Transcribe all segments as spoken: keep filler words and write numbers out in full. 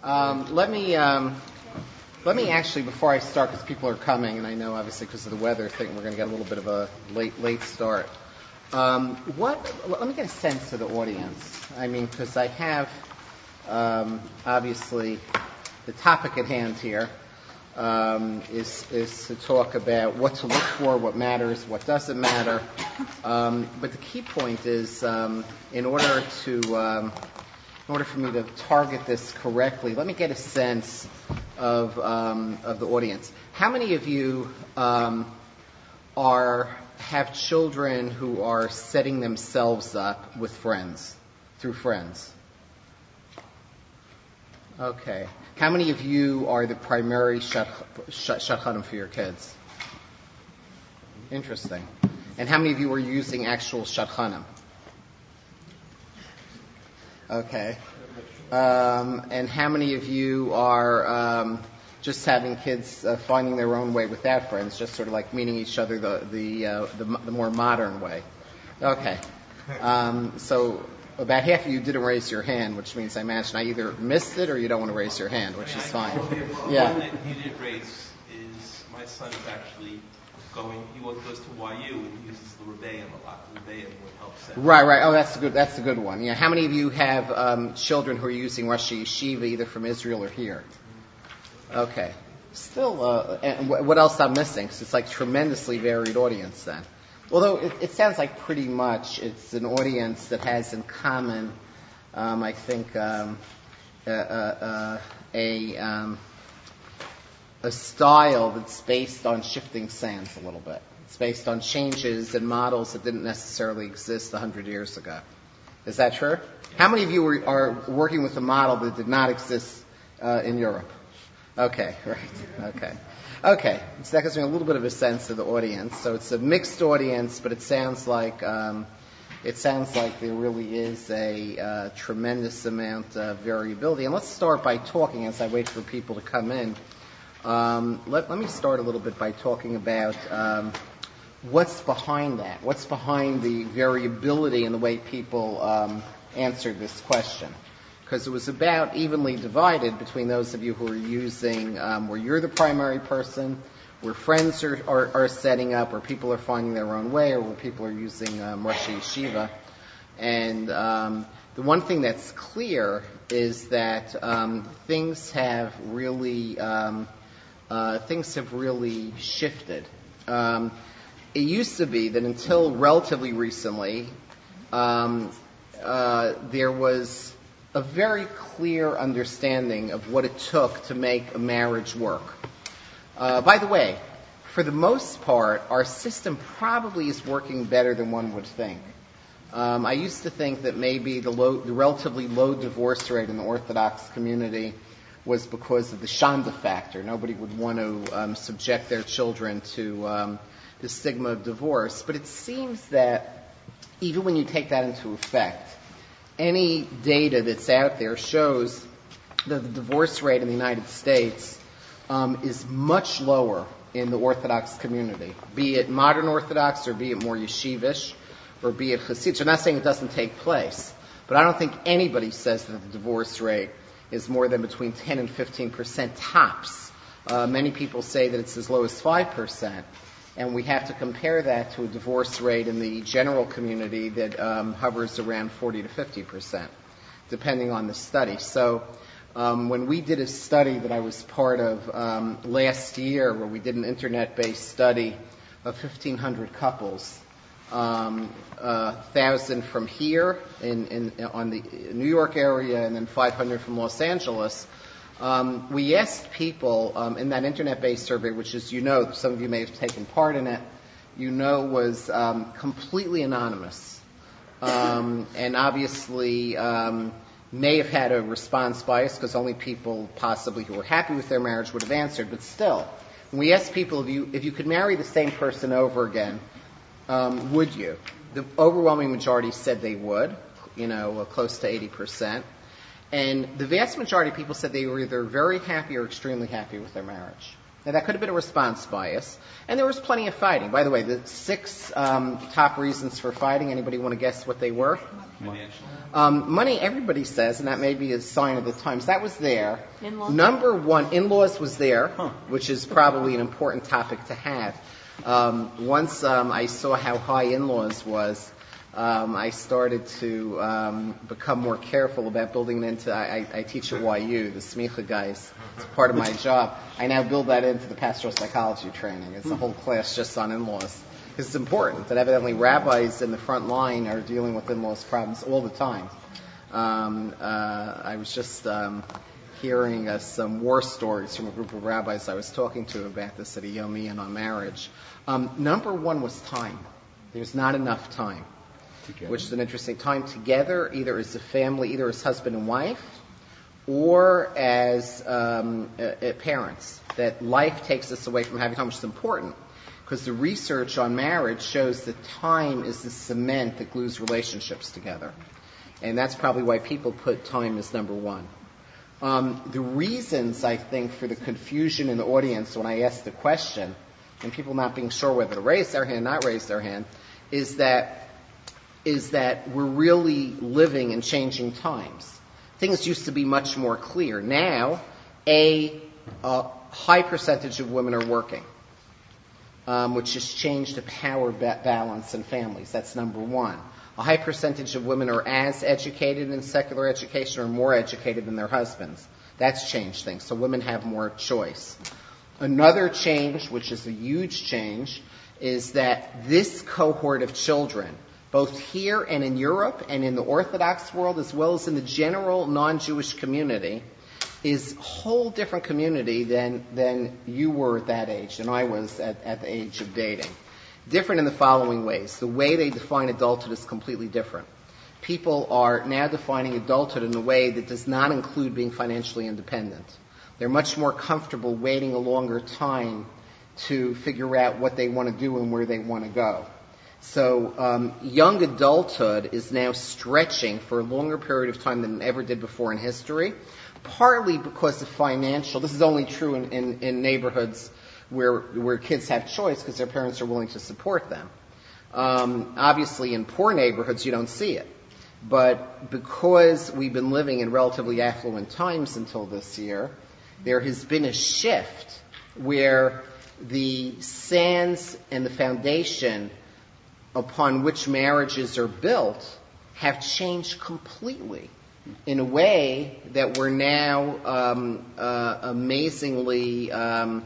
Um, let me um, let me actually, before I start, because people are coming, and I know obviously because of the weather thing, we're going to get a little bit of a late late start. Um, what? Let me get a sense of the audience. I mean, because I have um, obviously the topic at hand here um, is is to talk about what to look for, what matters, what doesn't matter. Um, but the key point is, um, in order to um, in order for me to target this correctly, let me get a sense of um, of the audience. How many of you um, are have children who are setting themselves up with friends, through friends? Okay. How many of you are the primary shadchanim for your kids? Interesting. And how many of you are using actual shadchanim? Okay. Um, and how many of you are um, just having kids uh, finding their own way without friends, just sort of like meeting each other the the uh, the, the more modern way? Okay. Um, so about half of you didn't raise your hand, which means I imagine I either missed it or you don't want to raise your hand, which is fine. Yeah. One that you didn't raise is my son is actually going. He goes to Y U and uses the Rebbeim a lot. The Rebbeim would help set. Right, right. Oh, that's a good. That's a good one. Yeah. How many of you have um, children who are using Rosh Yeshiva either from Israel or here? Okay. Still, uh, and what else I'm missing? Because it's like tremendously varied audience then. Although it, it sounds like pretty much it's an audience that has in common, um, I think, um, uh, uh, a um, a style that's based on shifting sands a little bit. It's based on changes and models that didn't necessarily exist a hundred years ago. Is that true? How many of you are, are working with a model that did not exist uh, in Europe? Okay, right. Okay. Okay. So that gives me a little bit of a sense of the audience. So it's a mixed audience, but it sounds like um, it sounds like there really is a uh, tremendous amount of variability. And let's start by talking as I wait for people to come in. Um, let, let me start a little bit by talking about um, what's behind that. What's behind the variability in the way people um, answered this question? Because it was about evenly divided between those of you who are using, um, where you're the primary person, where friends are, are, are setting up, where people are finding their own way, or where people are using um, Rosh Yeshiva. And um, the one thing that's clear is that um, things have really um, uh, things have really shifted. Um, it used to be that until relatively recently, um, uh, there was a very clear understanding of what it took to make a marriage work. Uh, by the way, for the most part, our system probably is working better than one would think. Um, I used to think that maybe the, low, the relatively low divorce rate in the Orthodox community was because of the Shanda factor. Nobody would want to um, subject their children to um, the stigma of divorce. But it seems that even when you take that into effect, any data that's out there shows that the divorce rate in the United States um, is much lower in the Orthodox community, be it modern Orthodox or be it more yeshivish or be it Hasid. So I'm not saying it doesn't take place, but I don't think anybody says that the divorce rate is more than between ten and fifteen percent tops. Uh, many people say that it's as low as five percent. And we have to compare that to a divorce rate in the general community that um, hovers around forty to fifty percent, depending on the study. So um, when we did a study that I was part of um, last year, where we did an internet-based study of fifteen hundred couples, um, uh, one thousand from here in, in on the New York area, and then five hundred from Los Angeles, Um, we asked people um, in that internet-based survey, which is, you know, some of you may have taken part in it, you know, was um, completely anonymous, um, and obviously um, may have had a response bias because only people possibly who were happy with their marriage would have answered. But still, when we asked people if you if you could marry the same person over again, um, would you? The overwhelming majority said they would, you know, uh, close to eighty percent. And the vast majority of people said they were either very happy or extremely happy with their marriage. Now, that could have been a response bias, and there was plenty of fighting. By the way, the six um, top reasons for fighting, anybody want to guess what they were? Financial. Um, money, everybody says, and that may be a sign of the times. That was there. In-laws? Number one, in-laws was there, Huh. which is probably an important topic to have. Um, once um, I saw how high in-laws was, um, I started to um, become more careful about building it into, I, I teach at Y U, the Smicha guys. It's part of my job. I now build that into the pastoral psychology training. It's a whole class just on in-laws. Because it's important that evidently rabbis in the front line are dealing with in-laws problems all the time. Um, uh, I was just um, hearing uh, some war stories from a group of rabbis I was talking to about this at a Yomi and on marriage. Um, number one was time. There's not enough time, Together. which is an interesting time together, either as a family, either as husband and wife, or as um, uh, uh, parents. That life takes us away from having time, which is important. Because the research on marriage shows that time is the cement that glues relationships together. And that's probably why people put time as number one. Um, the reasons, I think, for the confusion in the audience when I asked the question, and people not being sure whether to raise their hand, not raise their hand, is that is that we're really living in changing times. Things used to be much more clear. Now, a, a high percentage of women are working. Um, which has changed the power ba- balance in families. That's number one. A high percentage of women are as educated in secular education or more educated than their husbands. That's changed things. So women have more choice. Another change, which is a huge change, is that this cohort of children, both here and in Europe and in the Orthodox world, as well as in the general non-Jewish community, is a whole different community than than you were at that age, than I was at, at the age of dating. Different in the following ways. The way they define adulthood is completely different. People are now defining adulthood in a way that does not include being financially independent. They're much more comfortable waiting a longer time to figure out what they want to do and where they want to go. So um, young adulthood is now stretching for a longer period of time than it ever did before in history. Partly because of financial, this is only true in, in, in neighborhoods where where kids have choice because their parents are willing to support them. Um, obviously, in poor neighborhoods, you don't see it. But because we've been living in relatively affluent times until this year, there has been a shift where the sands and the foundation upon which marriages are built have changed completely. In a way that we're now um, uh, amazingly um,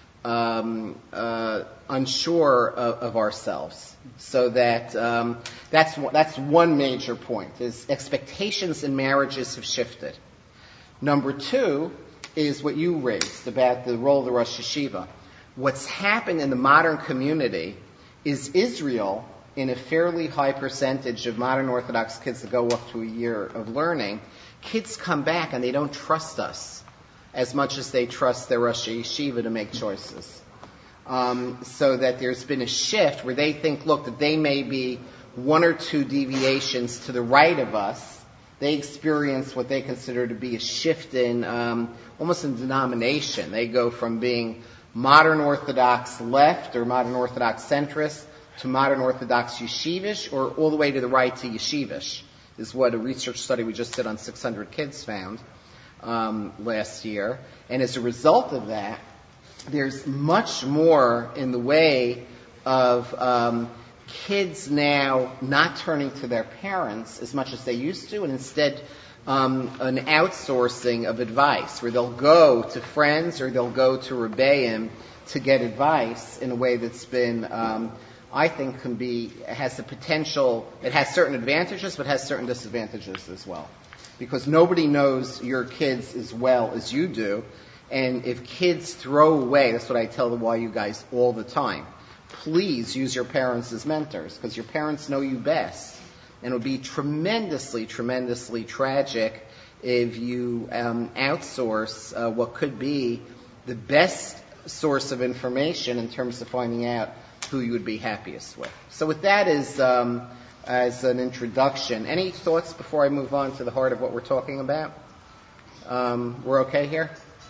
um, uh, unsure of, of ourselves. So that um, that's that's one major point. Is expectations in marriages have shifted. Number two is what you raised about the role of the Rosh Yeshiva. What's happened in the modern community is Israel, in a fairly high percentage of modern Orthodox kids that go off to a year of learning, kids come back and they don't trust us as much as they trust their Rosh Yeshiva to make choices. Um, so that there's been a shift where they think, look, that they may be one or two deviations to the right of us. They experience what they consider to be a shift in, um, almost in denomination. They go from being modern Orthodox left or modern Orthodox centrist to modern Orthodox yeshivish, or all the way to the right to yeshivish, is what a research study we just did on six hundred kids found um, last year. And as a result of that, there's much more in the way of um, kids now not turning to their parents as much as they used to, and instead um, an outsourcing of advice, where they'll go to friends or they'll go to Rebbeim to get advice in a way that's been um, I think can be, has the potential, it has certain advantages, but has certain disadvantages as well. Because nobody knows your kids as well as you do. And if kids throw away, that's what I tell the Y U guys all the time, please use your parents as mentors, because your parents know you best. And it would be tremendously, tremendously tragic if you um, outsource uh, what could be the best source of information in terms of finding out who you would be happiest with. So with that as, um, as an introduction, any thoughts before I move on to the heart of what we're talking about? Um, we're okay here?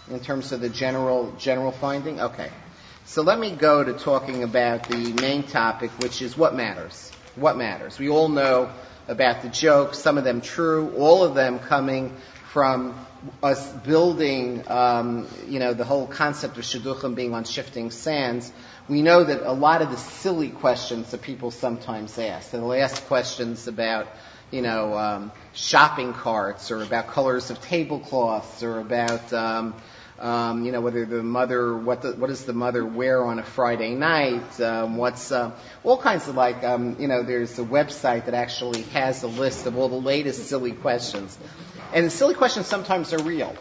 in terms of the general general finding? Okay. So let me go to talking about the main topic, which is what matters. What matters? We all know about the jokes, some of them true, all of them coming from us building, um, you know, the whole concept of shidduchim being on shifting sands. We know that a lot of the silly questions that people sometimes ask, and they'll ask questions about, you know, um, shopping carts, or about colors of tablecloths, or about, um, um, you know, whether the mother, what the, what does the mother wear on a Friday night? Um, what's uh, all kinds of like, um, you know, there's a website that actually has a list of all the latest silly questions, and the silly questions sometimes are real.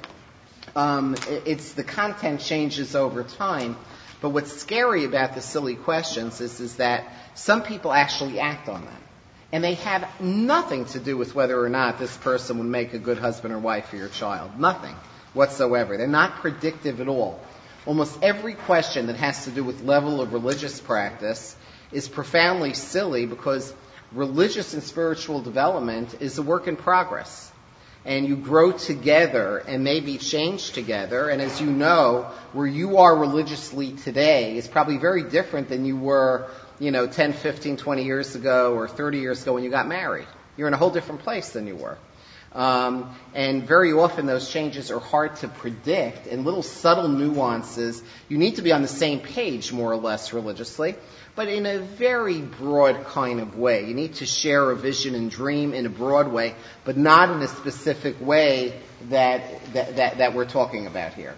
Um, it, it's the content changes over time. But what's scary about the silly questions is, is that some people actually act on them. And they have nothing to do with whether or not this person would make a good husband or wife for your child. Nothing whatsoever. They're not predictive at all. Almost every question that has to do with level of religious practice is profoundly silly, because religious and spiritual development is a work in progress. And you grow together and maybe change together. And as you know, where you are religiously today is probably very different than you were, you know, ten, fifteen, twenty years ago or thirty years ago when you got married. You're in a whole different place than you were. Um, and very often those changes are hard to predict, and little subtle nuances. You need to be on the same page, more or less, religiously, but in a very broad kind of way. You need to share a vision and dream in a broad way, but not in a specific way that that, that, that we're talking about here.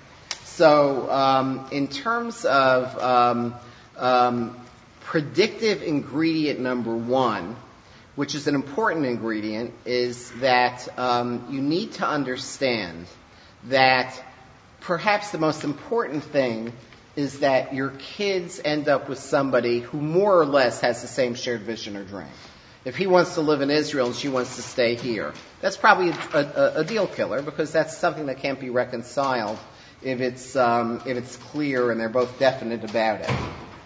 So um, in terms of um, um, predictive ingredient number one, which is an important ingredient, is that um, you need to understand that perhaps the most important thing is that your kids end up with somebody who more or less has the same shared vision or dream. If he wants to live in Israel and she wants to stay here, that's probably a, a, a deal killer, because that's something that can't be reconciled if it's um, if it's clear and they're both definite about it.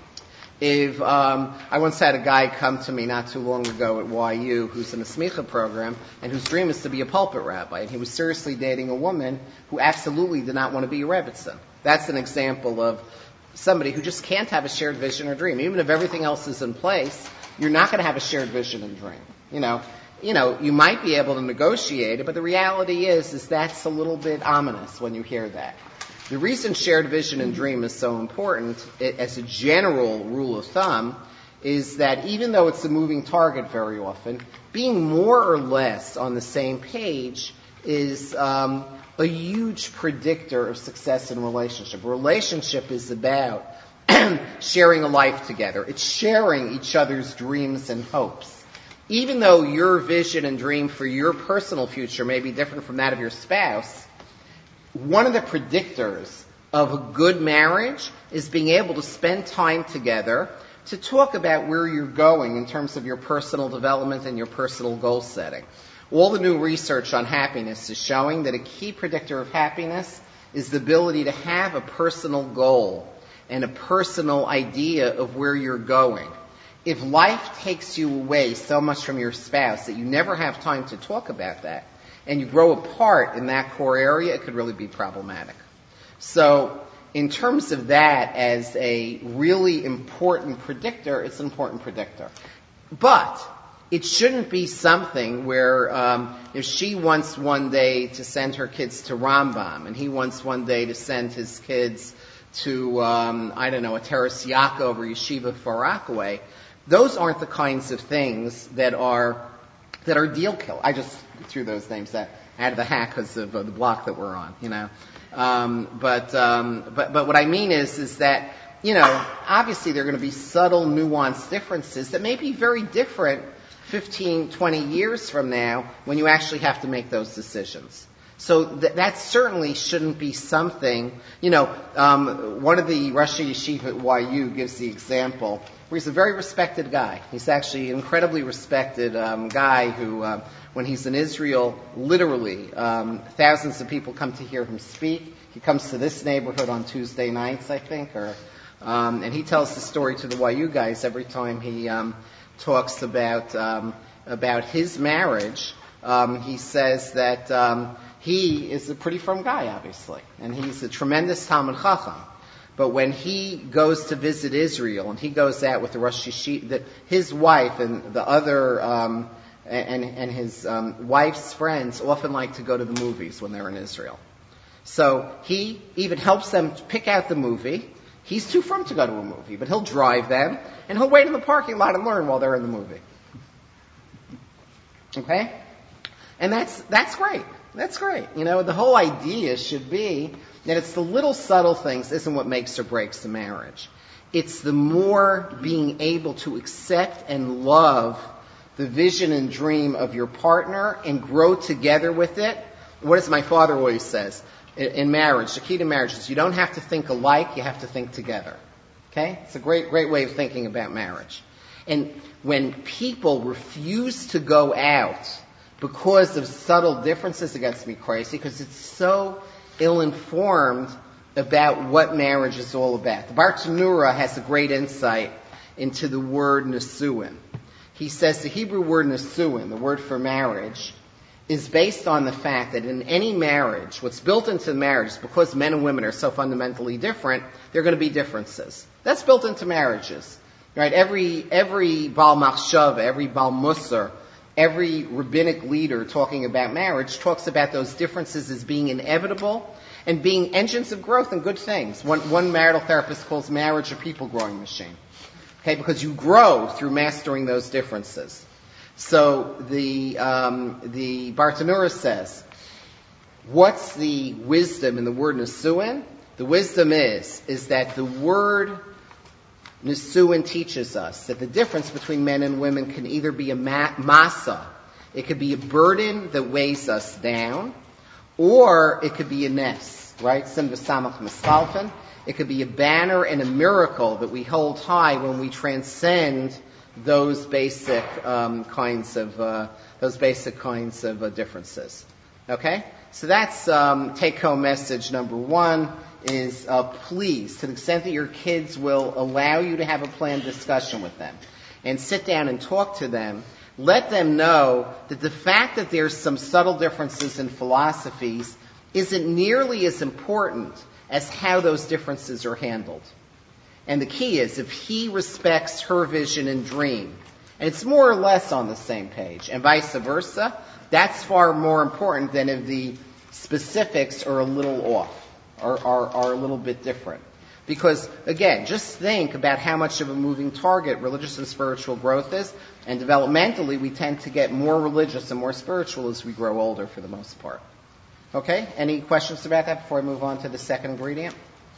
If um, I once had a guy come to me not too long ago at Y U who's in the smicha program and whose dream is to be a pulpit rabbi, and he was seriously dating a woman who absolutely did not want to be a rebbitzin. That's an example of somebody who just can't have a shared vision or dream. Even if everything else is in place, you're not going to have a shared vision and dream. You know, you know, you might be able to negotiate it, but the reality is, is that's a little bit ominous when you hear that. The reason shared vision and dream is so important, it, as a general rule of thumb, is that even though it's a moving target very often, being more or less on the same page is um, a huge predictor of success in relationship. Relationship is about sharing a life together. It's sharing each other's dreams and hopes. Even though your vision and dream for your personal future may be different from that of your spouse, one of the predictors of a good marriage is being able to spend time together to talk about where you're going in terms of your personal development and your personal goal setting. All the new research on happiness is showing that a key predictor of happiness is the ability to have a personal goal and a personal idea of where you're going. If life takes you away so much from your spouse that you never have time to talk about that, and you grow apart in that core area, it could really be problematic. So in terms of that as a really important predictor, it's an important predictor. But it shouldn't be something where um, if she wants one day to send her kids to Rambam, and he wants one day to send his kids to, um, I don't know, a Teres Yaakov or Yeshiva Far Rockaway, those aren't the kinds of things that are that are deal kill. I just threw those names out of the hat because of uh, the block that we're on, you know. Um, but um, but but what I mean is is that, you know, obviously there are going to be subtle, nuanced differences that may be very different fifteen, twenty years from now when you actually have to make those decisions. So th- that certainly shouldn't be something, you know, um, one of the Rosh Yeshiva at Y U gives the example where he's a very respected guy. He's actually an incredibly respected um, guy who, uh, when he's in Israel, literally um, thousands of people come to hear him speak. He comes to this neighborhood on Tuesday nights, I think, or um, and he tells the story to the Y U guys every time he um, talks about um, about his marriage. Um, he says that, um, he is a pretty firm guy, obviously, and he's a tremendous Talmud Chacham. But when he goes to visit Israel, and he goes out with the Rosh Yeshiva, his wife and the other, um, and, and his um, wife's friends often like to go to the movies when they're in Israel. So he even helps them pick out the movie. He's too frum to go to a movie, but he'll drive them, and he'll wait in the parking lot and learn while they're in the movie. Okay? And that's that's great. That's great. You know, the whole idea should be that it's the little subtle things isn't what makes or breaks the marriage. It's the more being able to accept and love the vision and dream of your partner and grow together with it. What does my father always says? In marriage, the key to marriage is you don't have to think alike, you have to think together. Okay? It's a great, great way of thinking about marriage. And when people refuse to go out because of subtle differences, it gets me crazy, because it's so ill-informed about what marriage is all about. The Bartanura has a great insight into the word nesuin. He says the Hebrew word nesuin, the word for marriage, is based on the fact that in any marriage, what's built into marriage, because men and women are so fundamentally different, there are going to be differences. That's built into marriages. Right? Every every Baal Machshava, every Baal Musar, every rabbinic leader talking about marriage talks about those differences as being inevitable and being engines of growth and good things. One, one marital therapist calls marriage a people-growing machine. Okay, because you grow through mastering those differences. So the um, the Bartanura says, what's the wisdom in the word nesuin? The wisdom is is that the word nesuin teaches us that the difference between men and women can either be a ma- masa, it could be a burden that weighs us down, or it could be a nes, right? Sim v'samach mistalfen. It could be a banner and a miracle that we hold high when we transcend those basic um, kinds of uh, those basic kinds of uh, differences. Okay, so that's um, take-home message number one. Is uh, please, to the extent that your kids will allow you to have a planned discussion with them and sit down and talk to them, let them know that the fact that there's some subtle differences in philosophies isn't nearly as important as how those differences are handled. And the key is, if he respects her vision and dream, and it's more or less on the same page, and vice versa, that's far more important than if the specifics are a little off. Are, are, are a little bit different. Because, again, just think about how much of a moving target religious and spiritual growth is, and developmentally we tend to get more religious and more spiritual as we grow older for the most part. Okay? Any questions about that before I move on to the second ingredient?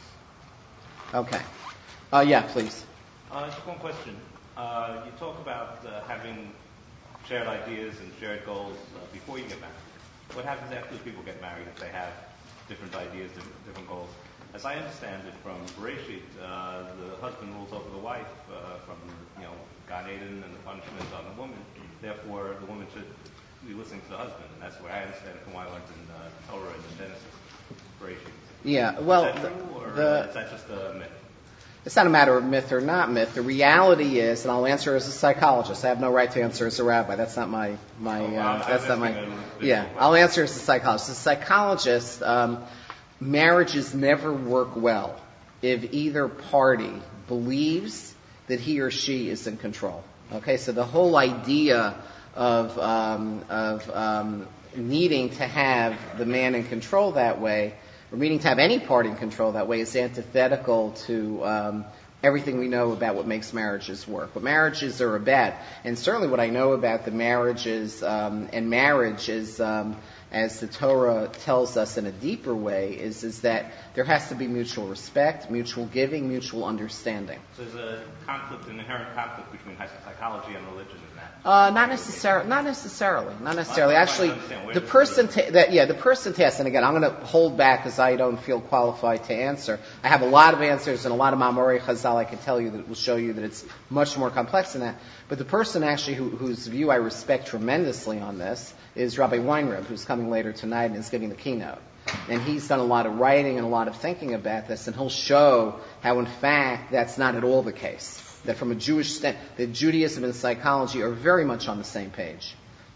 Okay. Uh, yeah, please. Uh, just one question. Uh, you talk about uh, having shared ideas and shared goals uh, before you get married. What happens after people get married if they have different ideas, different, different goals? As I understand it from Bereshit, uh, the husband rules over the wife uh, from, you know, Gan Eden and the punishment on the woman. Therefore, the woman should be listening to the husband. And that's where I understand it from what I learned in uh, Torah and the Genesis. Bereshit. Yeah, well, is that true, or the, is that just a myth? It's not a matter of myth or not myth. The reality is, and I'll answer as a psychologist. I have no right to answer as a rabbi. That's not my my. Oh, uh, that's not my. Yeah, way. I'll answer as a psychologist. As a psychologist, um, marriages never work well if either party believes that he or she is in control. Okay, so the whole idea of um, of um, needing to have the man in control that way, or needing to have any party in control that way, is antithetical to um, everything we know about what makes marriages work. What marriages are about, and certainly what I know about the marriages um, and marriage is, um, as the Torah tells us in a deeper way, is is that there has to be mutual respect, mutual giving, mutual understanding. So there's a conflict, an inherent conflict between psychology and religion in that. Uh, not necessarily. Not necessarily. Not necessarily. Actually, the person ta- that yeah, the person test. And again, I'm going to hold back because I don't feel qualified to answer. I have a lot of answers and a lot of Ma'amorei Chazal I can tell you that will show you that it's much more complex than that. But the person actually who, whose view I respect tremendously on this is Rabbi Weinreb, who's coming later tonight and is giving the keynote. And he's done a lot of writing and a lot of thinking about this, and he'll show how, in fact, that's not at all the case. That from a Jewish stand, that Judaism and psychology are very much on the same page.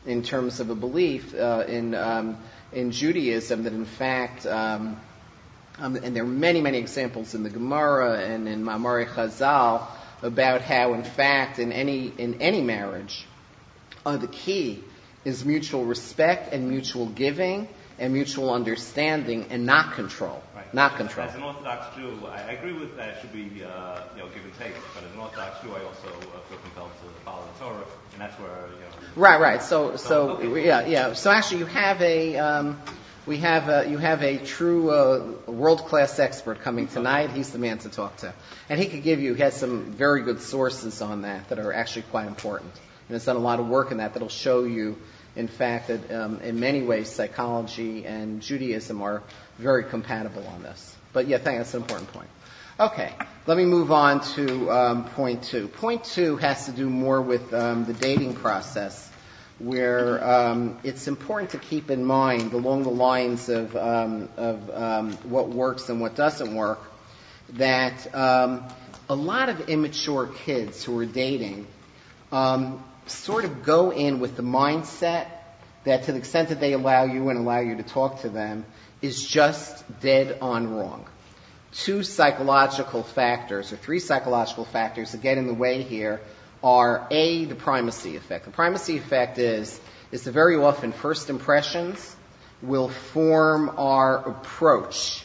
in terms of a belief uh, in um, in Judaism that in fact, um, um, and there are many, many examples in the Gemara and in Ma'amari Chazal about how in fact in any in any marriage, uh, the key is mutual respect and mutual giving and mutual understanding and not control. Right. Not as, control. As an Orthodox Jew, I, I agree with that it should be uh, you know, give and take, but as an Orthodox Jew, I also uh, feel compelled to follow the Torah, and that's where, you know... Right, right. So, so, So, okay. yeah, yeah. So actually you have a, um, we have a, you have a true uh, world-class expert coming tonight. He's the man to talk to. And he could give you, he has some very good sources on that that are actually quite important. And has done a lot of work in that that'll show you, in fact, that um, in many ways psychology and Judaism are very compatible on this. But yeah, I think that's an important point. Okay, let me move on to um, point two. Point two has to do more with um, the dating process, where um, it's important to keep in mind, along the lines of, um, of um, what works and what doesn't work, that um, a lot of immature kids who are dating um, sort of go in with the mindset that to the extent that they allow you and allow you to talk to them is just dead on wrong. Two psychological factors, or three psychological factors that get in the way here are, A, the primacy effect. The primacy effect is, is that very often first impressions will form our approach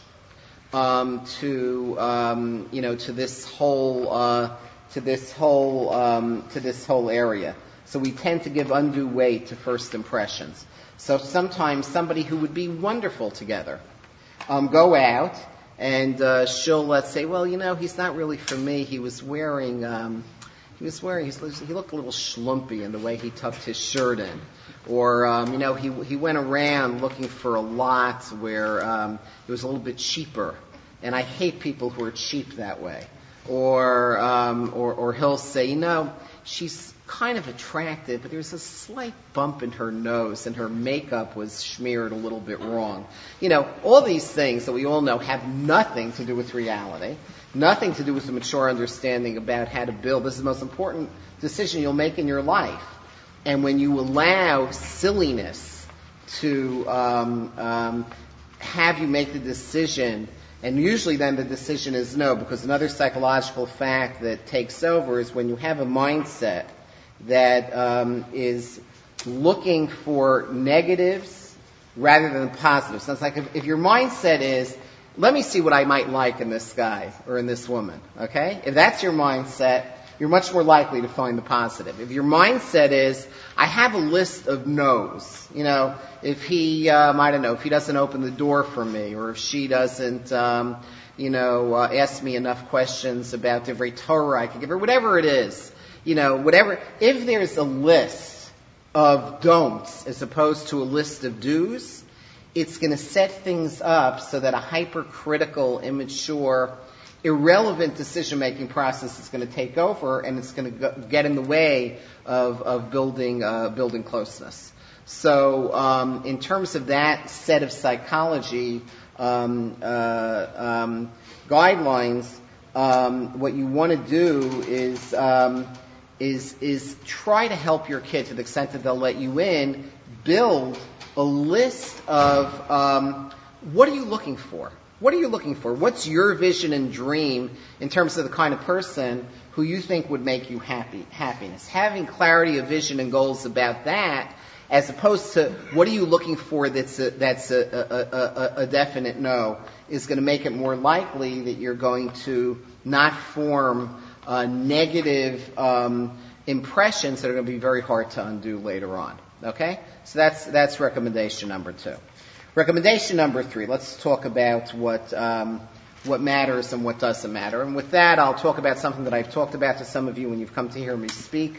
um, to, um, you know, to this whole, uh, to this whole, um, to this whole area. So we tend to give undue weight to first impressions. So sometimes somebody who would be wonderful together um, go out and uh, she'll, let's say, well, you know, he's not really for me. He was wearing, um, he was wearing, he looked a little schlumpy in the way he tucked his shirt in. Or, um, you know, he he went around looking for a lot where um, it was a little bit cheaper. And I hate people who are cheap that way. Or, um, or, or he'll say, you know, she's kind of attractive, but there's a slight bump in her nose and her makeup was smeared a little bit wrong. You know, all these things that we all know have nothing to do with reality, nothing to do with a mature understanding about how to build. This is the most important decision you'll make in your life. And when you allow silliness to um, um, have you make the decision, and usually then the decision is no, because another psychological fact that takes over is when you have a mindset that um, is looking for negatives rather than positives. So it's like if, if your mindset is, let me see what I might like in this guy or in this woman, okay? If that's your mindset, you're much more likely to find the positive. If your mindset is, I have a list of no's, you know, if he, um, I don't know, if he doesn't open the door for me, or if she doesn't, um, you know, uh, ask me enough questions about the Torah I can give her, whatever it is, you know, whatever, if there's a list of don'ts as opposed to a list of do's, it's going to set things up so that a hypercritical, immature, irrelevant decision-making process is going to take over, and it's going to go, get in the way of, of building uh, building closeness. So, um, in terms of that set of psychology um, uh, um, guidelines, um, what you want to do is um, is is try to help your kid to the extent that they'll let you in. Build a list of um, what are you looking for. What are you looking for? What's your vision and dream in terms of the kind of person who you think would make you happy? Happiness. Having clarity of vision and goals about that, as opposed to what are you looking for that's a, that's a, a, a, a definite no, is going to make it more likely that you're going to not form uh, negative um, impressions that are going to be very hard to undo later on. Okay? So that's that's recommendation number two. Recommendation number three, let's talk about what um, what matters and what doesn't matter. And with that, I'll talk about something that I've talked about to some of you when you've come to hear me speak,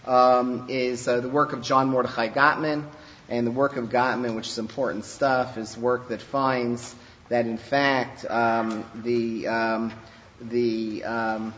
um, is uh, the work of John Mordechai Gottman. And the work of Gottman, which is important stuff, is work that finds that, in fact, um, the um, the um,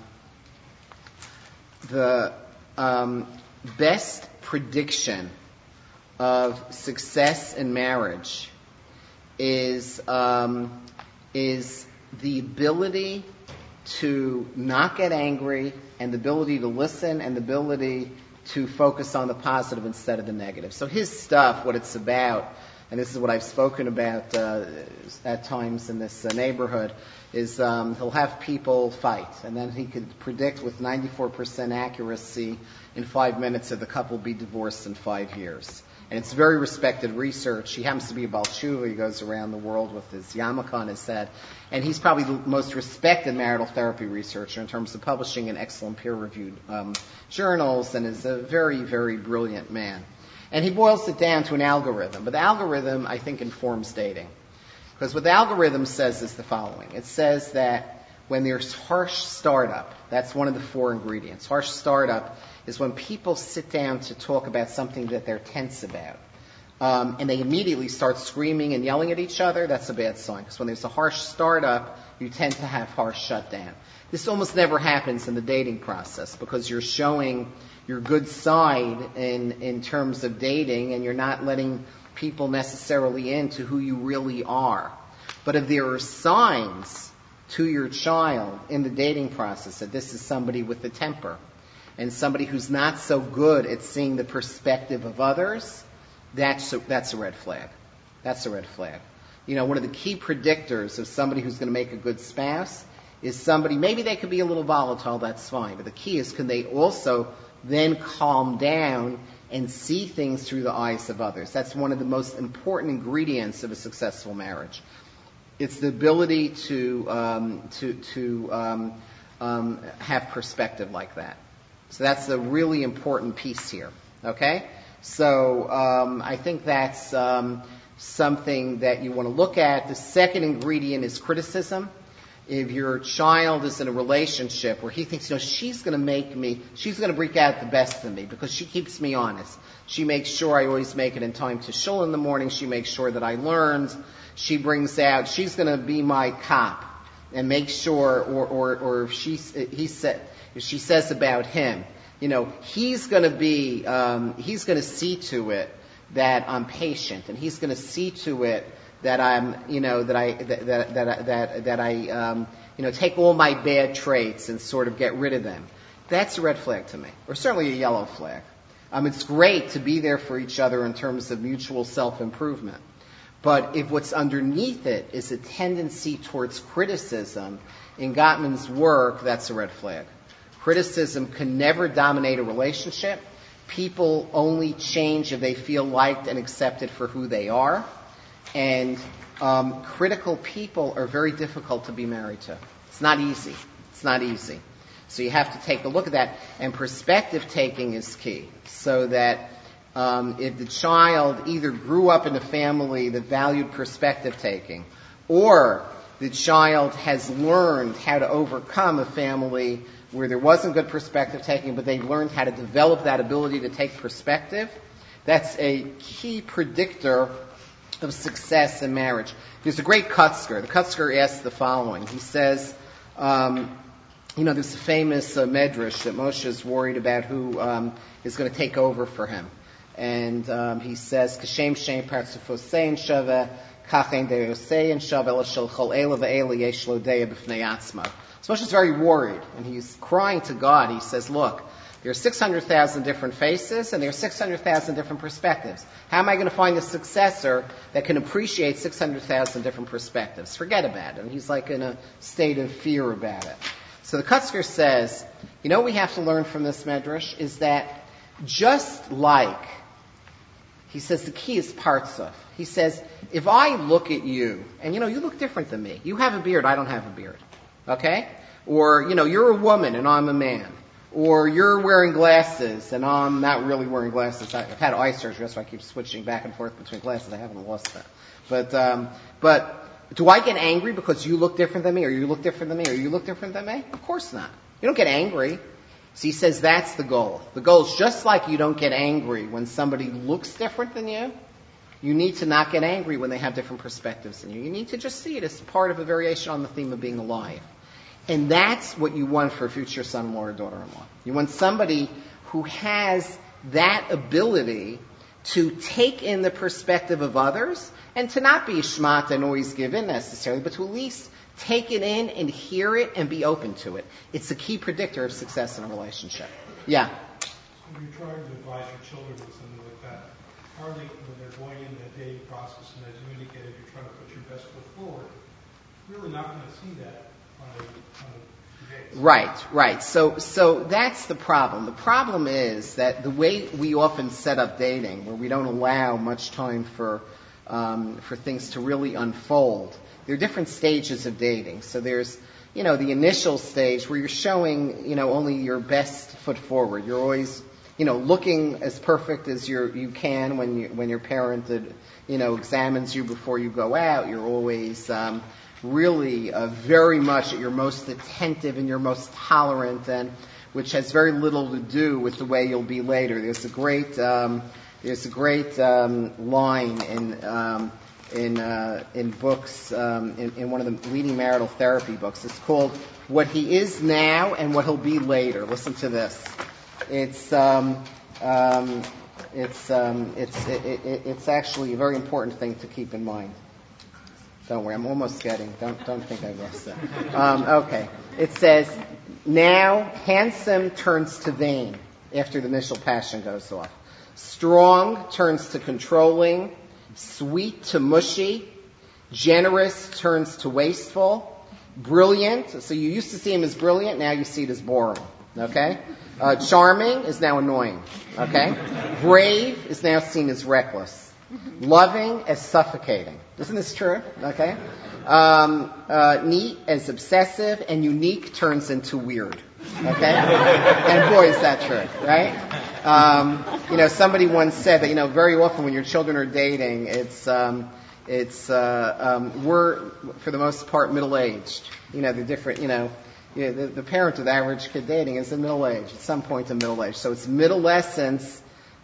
the um, best prediction of success in marriage is um, is the ability to not get angry, and the ability to listen, and the ability to focus on the positive instead of the negative. So his stuff, what it's about, and this is what I've spoken about uh, at times in this uh, neighborhood, is um, he'll have people fight, and then he could predict with ninety-four percent accuracy in five minutes that the couple will be divorced in five years. And it's very respected research. He happens to be a Baal Tshuva. He goes around the world with his yarmulke on his head. And he's probably the most respected marital therapy researcher in terms of publishing in excellent peer-reviewed um, journals, and is a very, very brilliant man. And he boils it down to an algorithm. But the algorithm, I think, informs dating. Because what the algorithm says is the following. It says that when there's harsh startup, that's one of the four ingredients. Harsh startup is when people sit down to talk about something that they're tense about. Um, and they immediately start screaming and yelling at each other, that's a bad sign. Because when there's a harsh startup, you tend to have harsh shutdown. This almost never happens in the dating process because you're showing your good side in, in terms of dating, and you're not letting people necessarily into who you really are. But if there are signs to your child in the dating process that this is somebody with a temper and somebody who's not so good at seeing the perspective of others, that's a, that's a red flag. That's a red flag. You know, one of the key predictors of somebody who's going to make a good spouse is somebody, maybe they could be a little volatile, that's fine, but the key is, can they also then calm down and see things through the eyes of others? That's one of the most important ingredients of a successful marriage. It's the ability to um, to to um, um, have perspective like that. So that's a really important piece here. Okay, so um, I think that's um, something that you want to look at. The second ingredient is criticism. If your child is in a relationship where he thinks, you know, she's going to make me, she's going to break out the best in me because she keeps me honest. She makes sure I always make it in time to shul in the morning. She makes sure that I learned. She brings out, she's going to be my cop and make sure, or or, or if she he said, if she says about him, you know, he's going to be, um, he's going to see to it that I'm patient, and he's going to see to it that I'm, you know, that I, that, that, that, that, that I, um, you know, take all my bad traits and sort of get rid of them. That's a red flag to me, or certainly a yellow flag. Um, it's great to be there for each other in terms of mutual self-improvement. But if what's underneath it is a tendency towards criticism, in Gottman's work, that's a red flag. Criticism can never dominate a relationship. People only change if they feel liked and accepted for who they are. And um, critical people are very difficult to be married to. It's not easy. It's not easy. So you have to take a look at that. And perspective taking is key. So that um, if the child either grew up in a family that valued perspective taking, or the child has learned how to overcome a family where there wasn't good perspective taking, but they learned how to develop that ability to take perspective, that's a key predictor of success in marriage. There's a great Kutzker. The Kutzker asks the following. He says, um, you know, there's a famous uh, medrash that Moshe is worried about who um, is going to take over for him. And um, he says, Kashem Shem Partzufosein Shava, Kachen Deosein Shava, Ela Shel Chol Ela Ve'ela Yesh Lo Deya B'fnei Atzma. So Moshe is very worried, and he's crying to God. He says, look, there are six hundred thousand different faces, and there are six hundred thousand different perspectives. How am I going to find a successor that can appreciate six hundred thousand different perspectives? Forget about it. And he's like in a state of fear about it. So the Kutzker says, you know what we have to learn from this medrash is that just like, he says the key is partsuf. He says, if I look at you, and you know, you look different than me. You have a beard, I don't have a beard. Okay? Or, you know, you're a woman and I'm a man. Or you're wearing glasses, and I'm not really wearing glasses. I've had eye surgery, that's why I keep switching back and forth between glasses. I haven't lost that. But, um, but do I get angry because you look different than me, or you look different than me, or you look different than me? Of course not. You don't get angry. So he says that's the goal. The goal is just like you don't get angry when somebody looks different than you, you need to not get angry when they have different perspectives than you. You need to just see it as part of a variation on the theme of being alive. And that's what you want for a future son-in-law or daughter-in-law. You want somebody who has that ability to take in the perspective of others and to not be a shmata and always give in necessarily, but to at least take it in and hear it and be open to it. It's a key predictor of success in a relationship. Yeah? when you're trying to advise your children with something like that, are they, when they're going into that dating process, and as you indicated, you're trying to put your best foot forward, really not going to see that on a, on a date. Right, right. So, so that's the problem. The problem is that the way we often set up dating, where we don't allow much time for um, for things to really unfold, there are different stages of dating. So there's, you know, the initial stage where you're showing, you know, only your best foot forward. You're always, you know, looking as perfect as you you can when you when your parent, you know, examines you before you go out. You're always um, really uh, very much at your most attentive and your most tolerant, and which has very little to do with the way you'll be later. There's a great um, there's a great um, line in um, in uh, in books um, in, in one of the leading marital therapy books. It's called "What He Is Now and What He'll Be Later." Listen to this. It's um, um, it's um, it's it, it, it's actually a very important thing to keep in mind. Don't worry, I'm almost getting. Don't don't think I lost it. Um, okay, it says, "Now handsome turns to vain after the initial passion goes off. Strong turns to controlling. Sweet to mushy. Generous turns to wasteful. Brilliant. So you used to see him as brilliant. Now you see it as boring. Okay." Uh, charming is now annoying, okay? Brave is now seen as reckless. Loving as suffocating. Isn't this true? Okay? Um, uh, neat as obsessive, and unique turns into weird. Okay? And boy, is that true, right? Um, you know, somebody once said that, you know, very often when your children are dating, it's, um, it's, uh, um, we're, for the most part, middle-aged. You know, the different, you know, Yeah, the, the parent of the average kid dating is in middle age, at some point in middle age. So it's midolescence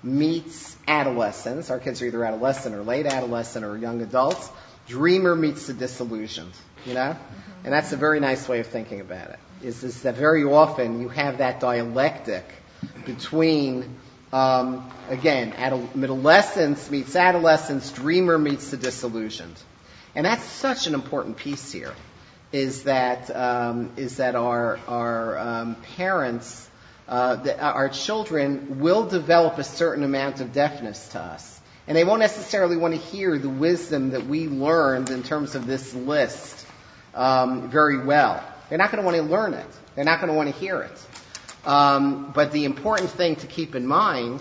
meets adolescence. Our kids are either adolescent or late adolescent or young adults. Dreamer meets the disillusioned, you know? Mm-hmm. And that's a very nice way of thinking about it, is, is that very often you have that dialectic between, um, again, adol- midolescence meets adolescence, dreamer meets the disillusioned. And that's such an important piece here. Is that um, is that our our um, parents, uh, the, our children will develop a certain amount of deafness to us, and they won't necessarily want to hear the wisdom that we learned in terms of this list um, very well. They're not going to want to learn it. They're not going to want to hear it. Um, but the important thing to keep in mind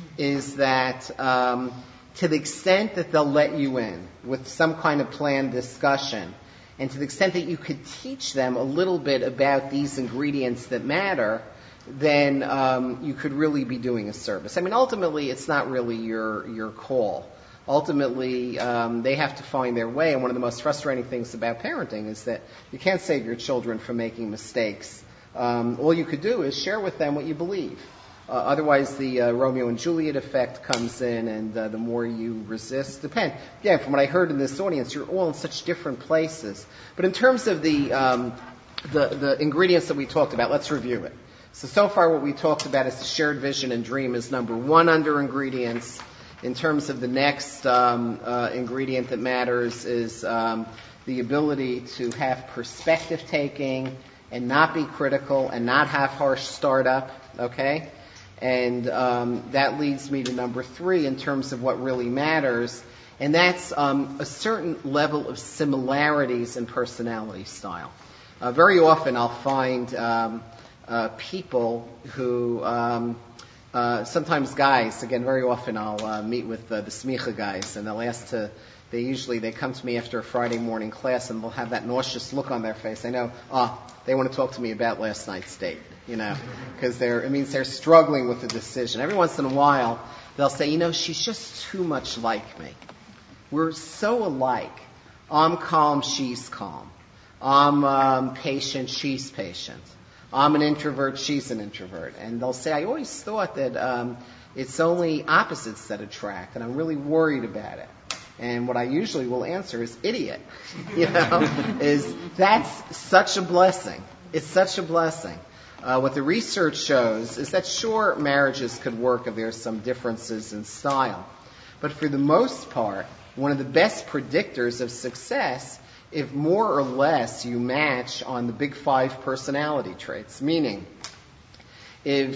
is that um, to the extent that they'll let you in with some kind of planned discussion. And to the extent that you could teach them a little bit about these ingredients that matter, then um, you could really be doing a service. I mean, ultimately, it's not really your your call. Ultimately, um, they have to find their way. And one of the most frustrating things about parenting is that you can't save your children from making mistakes. Um, all you could do is share with them what you believe. Uh, otherwise, the uh, Romeo and Juliet effect comes in, and uh, the more you resist, depend. Again, from what I heard in this audience, you're all in such different places. But in terms of the um, the, the ingredients that we talked about, let's review it. So, so far what we talked about is the shared vision and dream is number one under ingredients. In terms of the next um, uh, ingredient that matters is um, the ability to have perspective taking and not be critical and not have harsh startup, okay? And um, that leads me to number three in terms of what really matters, and that's um, a certain level of similarities in personality style. Uh, very often I'll find um, uh, people who, um, uh, sometimes guys, again, very often I'll uh, meet with uh, the smicha guys, and they'll ask to, they usually, they come to me after a Friday morning class, and they'll have that nauseous look on their face. I know, ah, oh, they want to talk to me about last night's date. You know, because they're, it means they're struggling with the decision. Every once in a while, they'll say, you know, she's just too much like me. We're so alike. I'm calm, she's calm. I'm um, patient, she's patient. I'm an introvert, she's an introvert. And they'll say, I always thought that um, it's only opposites that attract, and I'm really worried about it. And what I usually will answer is idiot. You know, is that's such a blessing. It's such a blessing. Uh, what the research shows is that sure, marriages could work if there's some differences in style. But for the most part, one of the best predictors of success if more or less you match on the big five personality traits. Meaning, if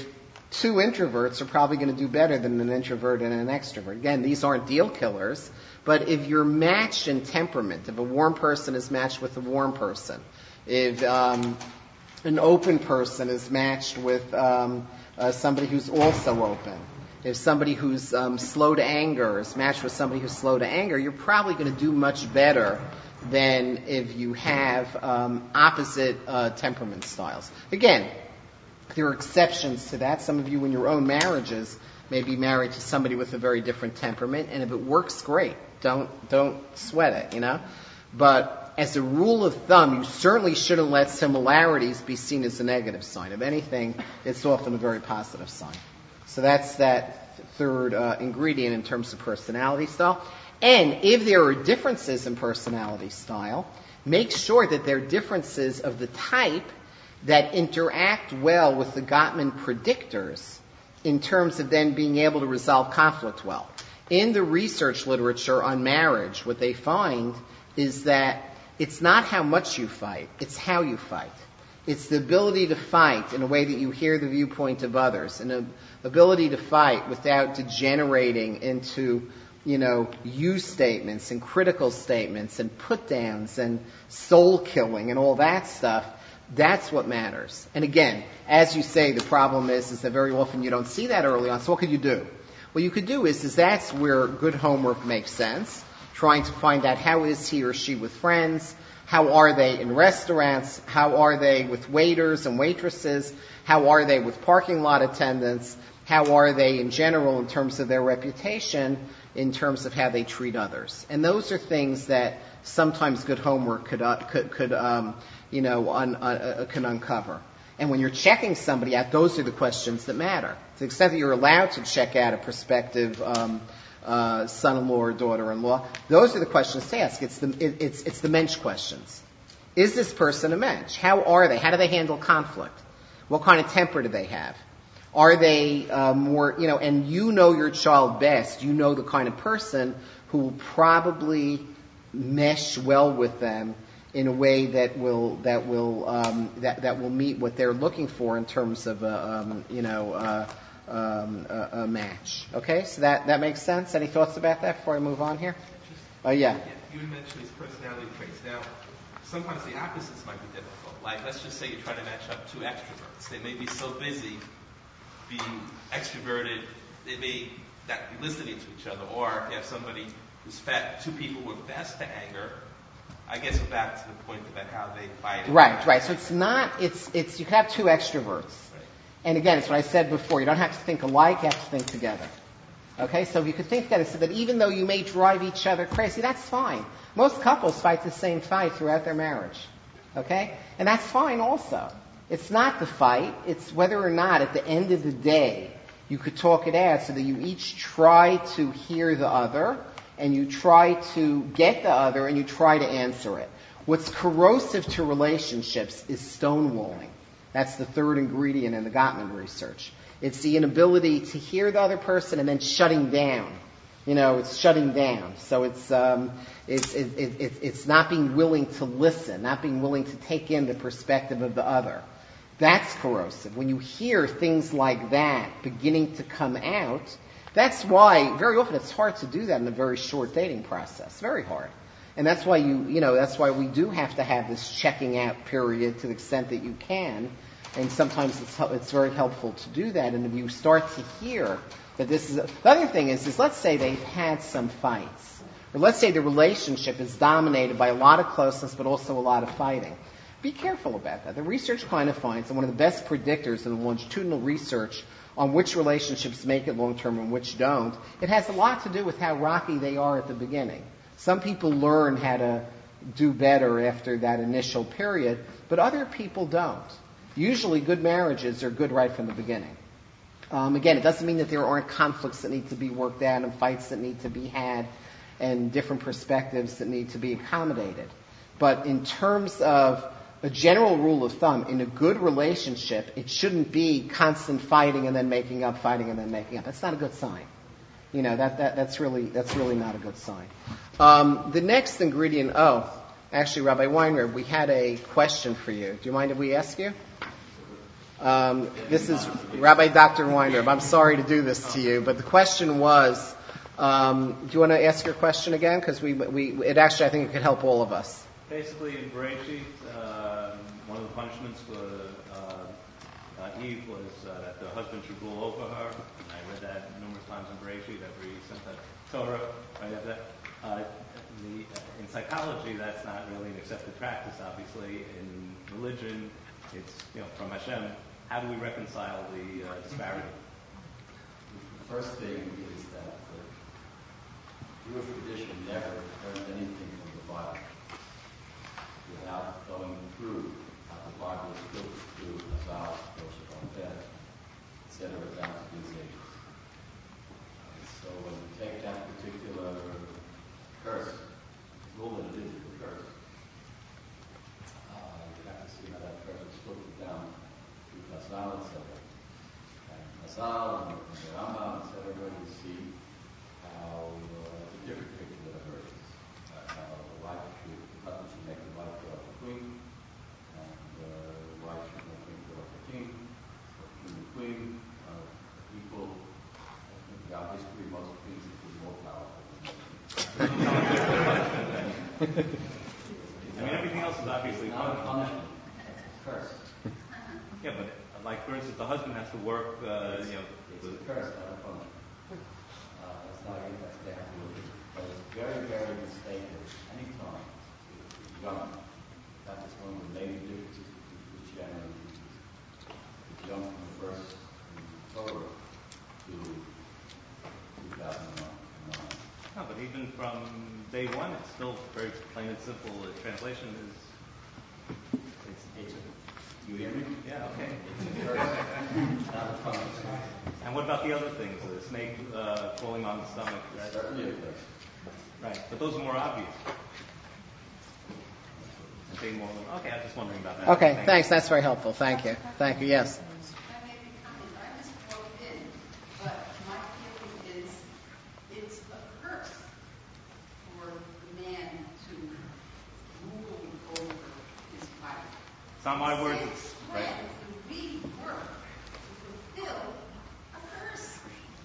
two introverts are probably going to do better than an introvert and an extrovert. Again, these aren't deal killers, but if you're matched in temperament, if a warm person is matched with a warm person, if um, an open person is matched with um, uh, somebody who's also open, if somebody who's um, slow to anger is matched with somebody who's slow to anger, you're probably going to do much better than if you have um, opposite uh, temperament styles. Again, there are exceptions to that. Some of you in your own marriages may be married to somebody with a very different temperament, and if it works, great. Don't don't sweat it, you know. But as a rule of thumb, you certainly shouldn't let similarities be seen as a negative sign. If anything, it's often a very positive sign. So that's that third uh, ingredient in terms of personality style. And if there are differences in personality style, make sure that they're differences of the type that interact well with the Gottman predictors in terms of then being able to resolve conflict well. In the research literature on marriage, what they find is that it's not how much you fight, it's how you fight. It's the ability to fight in a way that you hear the viewpoint of others, and the ability to fight without degenerating into, you know, you statements and critical statements and put-downs and soul-killing and all that stuff. That's what matters. And again, as you say, the problem is, is that very often you don't see that early on. So what could you do? What you could do is, is that's where good homework makes sense, trying to find out how is he or she with friends, how are they in restaurants, how are they with waiters and waitresses, how are they with parking lot attendants, how are they in general in terms of their reputation, in terms of how they treat others. And those are things that sometimes good homework could, uh, could, could um, you know, un, uh, can uncover. And when you're checking somebody out, those are the questions that matter. To the extent that you're allowed to check out a prospective um, uh, son-in-law or daughter-in-law, those are the questions to ask. It's the it, it's it's the mensch questions. Is this person a mensch? How are they? How do they handle conflict? What kind of temper do they have? Are they uh, more, you know, and you know your child best. You know the kind of person who will probably mesh well with them in a way that will that will um, that that will meet what they're looking for in terms of a um, you know uh, um, a, a match. Okay, so that that makes sense. Any thoughts about that before I move on here? Oh uh, yeah. yeah. You mentioned these personality traits. Now, sometimes the opposites might be difficult. Like, let's just say you're trying to match up two extroverts. They may be so busy being extroverted, they may not be listening to each other. Or if you have somebody who's fat, two people who are fast to anger. I guess we're back to the point about how they fight. Right, right. So it's not, it's, it's, you can have two extroverts. Right. And again, it's what I said before. You don't have to think alike, you have to think together. Okay? So you could think together so that even though you may drive each other crazy, that's fine. Most couples fight the same fight throughout their marriage. Okay? And that's fine also. It's not the fight. It's whether or not at the end of the day you could talk it out so that you each try to hear the other and you try to get the other, and you try to answer it. What's corrosive to relationships is stonewalling. That's the third ingredient in the Gottman research. It's the inability to hear the other person and then shutting down. You know, it's shutting down. So it's um, it's it, it, it, it's not being willing to listen, not being willing to take in the perspective of the other. That's corrosive. When you hear things like that beginning to come out, that's why very often it's hard to do that in a very short dating process. Very hard. And that's why you, you know, that's why we do have to have this checking out period to the extent that you can. And sometimes it's it's very helpful to do that. And if you start to hear that this is, a, the other thing is, is let's say they've had some fights. Or let's say the relationship is dominated by a lot of closeness but also a lot of fighting. Be careful about that. The research kind of finds that one of the best predictors in longitudinal research on which relationships make it long-term and which don't, it has a lot to do with how rocky they are at the beginning. Some people learn how to do better after that initial period, but other people don't. Usually good marriages are good right from the beginning. Um, again, it doesn't mean that there aren't conflicts that need to be worked out and fights that need to be had and different perspectives that need to be accommodated. But in terms of a general rule of thumb, in a good relationship, it shouldn't be constant fighting and then making up, fighting and then making up. That's not a good sign. You know, that, that that's really that's really not a good sign. Um, the next ingredient, oh, actually, Rabbi Weinreb, we had a question for you. Do you mind if we ask you? Um, this is Rabbi Doctor Weinreb. I'm sorry to do this to you, but the question was, um, do you want to ask your question again? Because we, we, it actually, I think it could help all of us. Basically, in Bereshit, uh, one of the punishments for uh, uh, Eve was uh, that the husband should rule over her. And I read that numerous times in Bereshit, every sent that Torah, right after that. Uh, the, uh, in psychology, that's not really an accepted practice, obviously. In religion, it's, you know, from Hashem. How do we reconcile the uh, disparity? The first thing is that the Jewish tradition never learned anything from the Bible without going through how the Bible is filtered through Chazal, Rosh Hashanah, et cetera, down to these ages. And so when you take that particular curse, all that it is is a curse, uh, you have to see how that curse is filtered down through Chazal, et cetera. And Chazal and the Rambam, et cetera, you see how uh, it's a different picture than a verse. Uh, how the wife should, the husband should make the wife go up the queen, and uh, the wife should make him go up the king, or king and queen, uh, equal. I think throughout history, most kings have been more powerful than most kings. I mean, everything else is obviously It's not a punishment. It's a curse. Yeah, but uh, like for instance, the husband has to work. Uh, you know, It's a curse, not a punishment. Uh, that's not even that's the absolute. But it's very, very mistaken. Any time it's young, that is one of the major differences between Christianity and Judaism. It's young from the first in Torah to two thousand nine. no, but even from day one, it's still very plain and simple. The translation is. It's, it's a, you hear me? Yeah. Okay. It's a curse, not a punishment. And what about the other things? The snake uh, crawling on the stomach. It's Right? certainly a curse. Right. But those are more obvious. Okay, more, okay, I was just wondering about that. Okay, Thank thanks. you. That's very helpful. Thank you. Thank you. Yes. I may be coming, I just wrote in, but my feeling is it's a curse for the man to rule over his wife. It's not my words. Since It's, when right. do we work to fulfill a curse?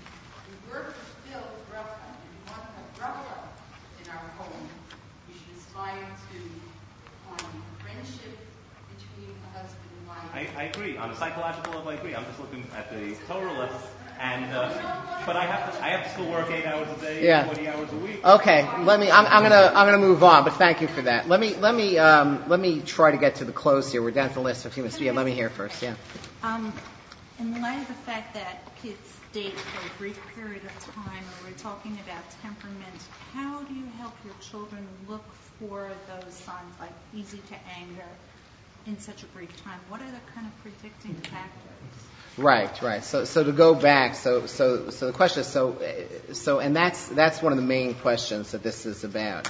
We work to fulfill bracha. We want to have bracha in our home. We should aspire to find friendship between a husband and wife. I, I agree. On a psychological level, I agree. I'm just looking at the Torah level. And, uh, but I have to, I have to still work eight hours a day, Yeah. forty hours a week. Okay, let me. I'm, I'm gonna. I'm gonna move on. But thank you for that. Let me. Let me. Um, let me try to get to the close here. We're down to the last fifteen minutes. Yeah. Let me hear first. Yeah. Um, in light of the fact that kids date for a brief period of time, or we're talking about temperament, how do you help your children look for those signs, like easy to anger, in such a brief time? What are the kind of predicting factors? Right, right. So, so to go back, so, so, so the question is, so, so, and that's that's one of the main questions that this is about,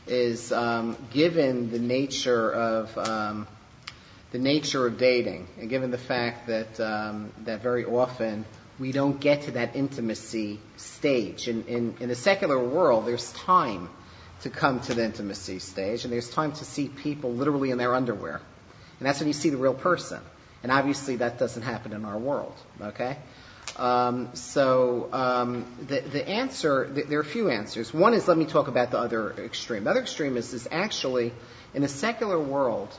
is um, given the nature of um, the nature of dating, and given the fact that um, that very often we don't get to that intimacy stage. In, in in the secular world, there's time to come to the intimacy stage, and there's time to see people literally in their underwear, and that's when you see the real person. And obviously that doesn't happen in our world, okay? Um, so um, the, the answer, the, there are a few answers. One is, let me talk about the other extreme. The other extreme is, is actually, in the secular world,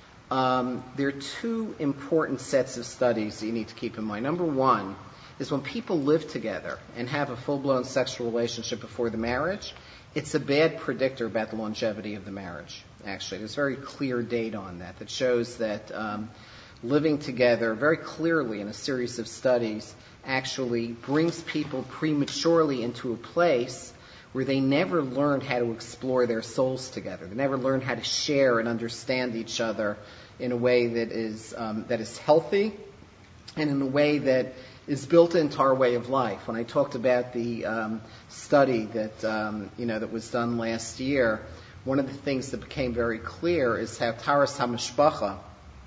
um, there are two important sets of studies that you need to keep in mind. Number one is when people live together and have a full-blown sexual relationship before the marriage, it's a bad predictor about the longevity of the marriage, actually. There's very clear data on that that shows that um, living together very clearly in a series of studies actually brings people prematurely into a place where they never learned how to explore their souls together. They never learned how to share and understand each other in a way that is um, that is healthy and in a way that is built into our way of life. When I talked about the um, study that um, you know that was done last year, one of the things that became very clear is how Taras HaMishpacha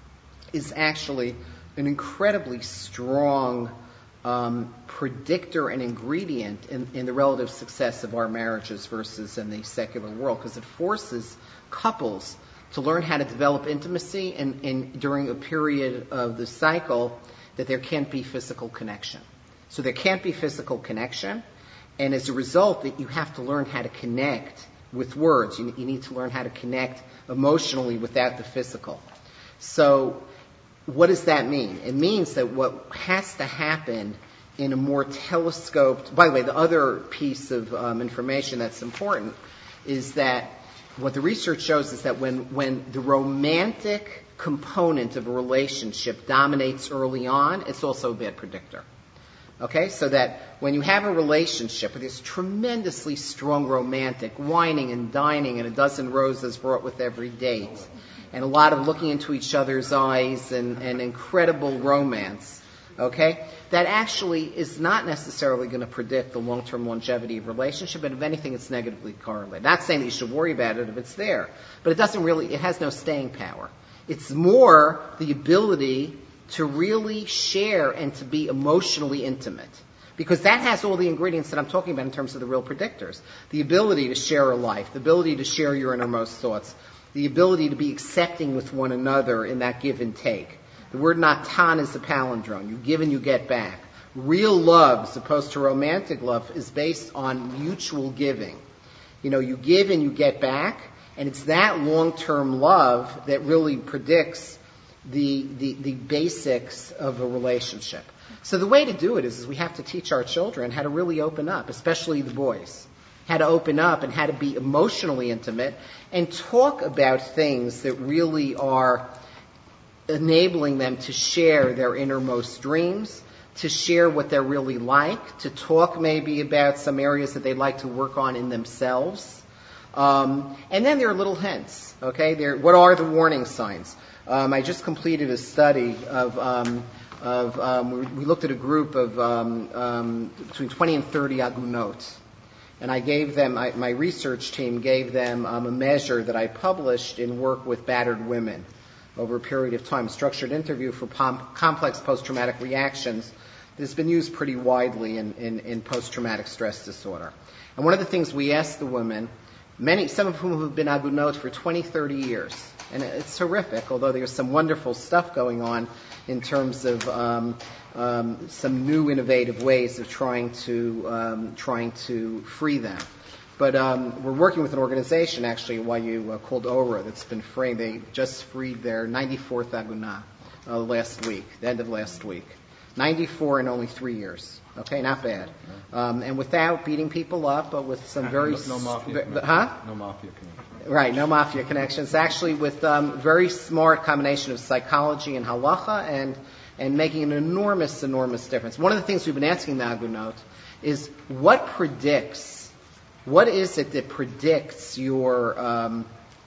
is actually an incredibly strong um, predictor and ingredient in, in the relative success of our marriages versus in the secular world, because it forces couples to learn how to develop intimacy, and, and during a period of the cycle that there can't be physical connection. So there can't be physical connection, and as a result, that you have to learn how to connect with words. You, you need to learn how to connect emotionally without the physical. So what does that mean? It means that what has to happen in a more telescoped... By the way, the other piece of um, information that's important is that what the research shows is that when, when the romantic component of a relationship dominates early on, it's also a bad predictor. Okay, so that when you have a relationship with this tremendously strong romantic, whining and dining and a dozen roses brought with every date, and a lot of looking into each other's eyes and, and incredible romance, okay, that actually is not necessarily going to predict the long-term longevity of a relationship, and if anything, it's negatively correlated. Not saying that you should worry about it if it's there, but it doesn't really, it has no staying power. It's more the ability to really share and to be emotionally intimate. Because that has all the ingredients that I'm talking about in terms of the real predictors. The ability to share a life, the ability to share your innermost thoughts, the ability to be accepting with one another in that give and take. The word natan is a palindrome. You give and you get back. Real love, as opposed to romantic love, is based on mutual giving. You know, you give and you get back, and it's that long-term love that really predicts The, the, the basics of a relationship. So the way to do it is, is we have to teach our children how to really open up, especially the boys, how to open up and how to be emotionally intimate and talk about things that really are enabling them to share their innermost dreams, to share what they're really like, to talk maybe about some areas that they'd like to work on in themselves. Um, and then there are little hints, okay? There, what are the warning signs? Um, I just completed a study of, um, of um, we, we looked at a group of um, um, between twenty and thirty agunot, and I gave them, I, my research team gave them um, a measure that I published in work with battered women over a period of time, a structured interview for pom- complex post-traumatic reactions that has been used pretty widely in, in, in post-traumatic stress disorder. And one of the things we asked the women, many, some of whom have been agunot for twenty, thirty years, and it's horrific, although there's some wonderful stuff going on in terms of um, um, some new innovative ways of trying to um, trying to free them. But um, we're working with an organization, actually, at Y U uh, called O R A, that's been freeing. They just freed their ninety-fourth aguna uh, last week, the end of last week. ninety-four in only three years. Okay, not bad. Um, and without beating people up, but with some very... No, no mafia sp- huh? No mafia connection. Right, no mafia connections. Actually, with um, very smart combination of psychology and halacha, and and making an enormous, enormous difference. One of the things we've been asking the agunot is what predicts, what is it that predicts your um,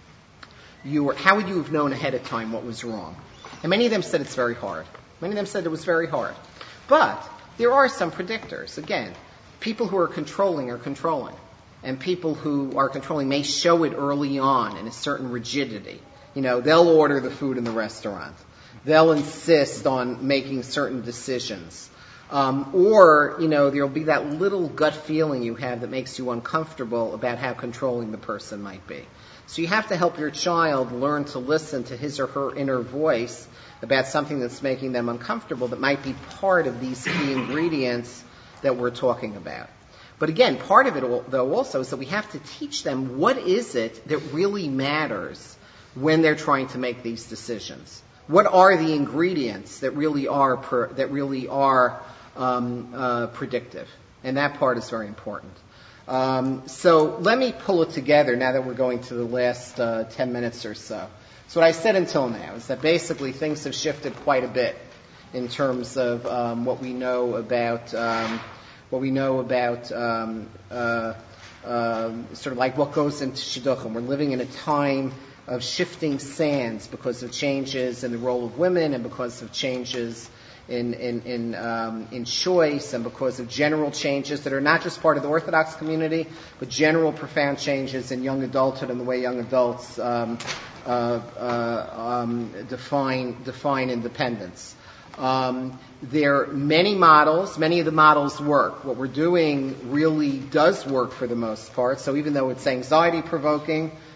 your? How would you have known ahead of time what was wrong? And many of them said it's very hard. Many of them said it was very hard, but there are some predictors. Again, people who are controlling are controlling. And people who are controlling may show it early on in a certain rigidity. You know, they'll order the food in the restaurant. They'll insist on making certain decisions. Um, or, you know, there'll be that little gut feeling you have that makes you uncomfortable about how controlling the person might be. So you have to help your child learn to listen to his or her inner voice about something that's making them uncomfortable that might be part of these key ingredients that we're talking about. But again, part of it, though, also is that we have to teach them what is it that really matters when they're trying to make these decisions. What are the ingredients that really are per, that really are um, uh, predictive? And that part is very important. Um, so let me pull it together now that we're going to the last uh, ten minutes or so. So what I said until now is that basically things have shifted quite a bit in terms of um, what we know about um, what we know about um, uh, uh, sort of like what goes into shidduchim. We're living in a time of shifting sands because of changes in the role of women and because of changes in in in, um, in choice and because of general changes that are not just part of the Orthodox community, but general profound changes in young adulthood and the way young adults um, uh, uh, um, define define independence. Um, there are many models. Many of the models work. What we're doing really does work for the most part. So even though it's anxiety-provoking,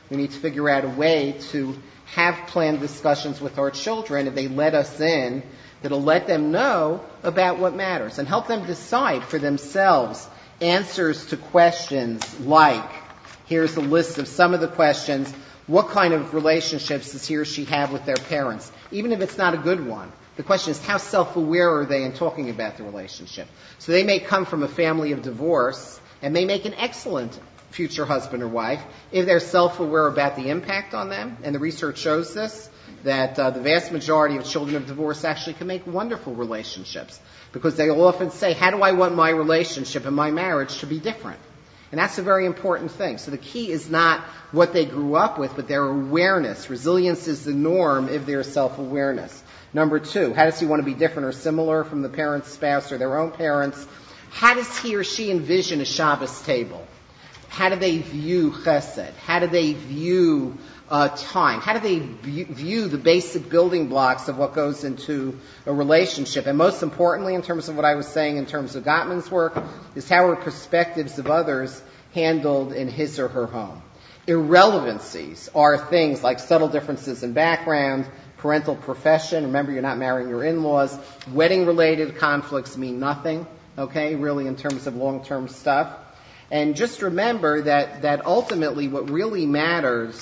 We need to figure out a way to have planned discussions with our children if they let us in that'll let them know about what matters and help them decide for themselves answers to questions like, here's a list of some of the questions, what kind of relationships does he or she have with their parents? Even if it's not a good one. The question is, how self-aware are they in talking about the relationship? So they may come from a family of divorce and may make an excellent future husband or wife if they're self-aware about the impact on them. And the research shows this, that uh, the vast majority of children of divorce actually can make wonderful relationships because they will often say, how do I want my relationship and my marriage to be different? And that's a very important thing. So the key is not what they grew up with, but their awareness. Resilience is the norm if there's self-awareness. Number two, how does he want to be different or similar from the parent's spouse or their own parents? How does he or she envision a Shabbos table? How do they view chesed? How do they view uh, time? How do they view the basic building blocks of what goes into a relationship? And most importantly, in terms of what I was saying in terms of Gottman's work, is how are perspectives of others handled in his or her home? Irrelevancies are things like subtle differences in background, parental profession. Remember, you're not marrying your in-laws. Wedding-related conflicts mean nothing, okay, really in terms of long-term stuff. And just remember that, that ultimately what really matters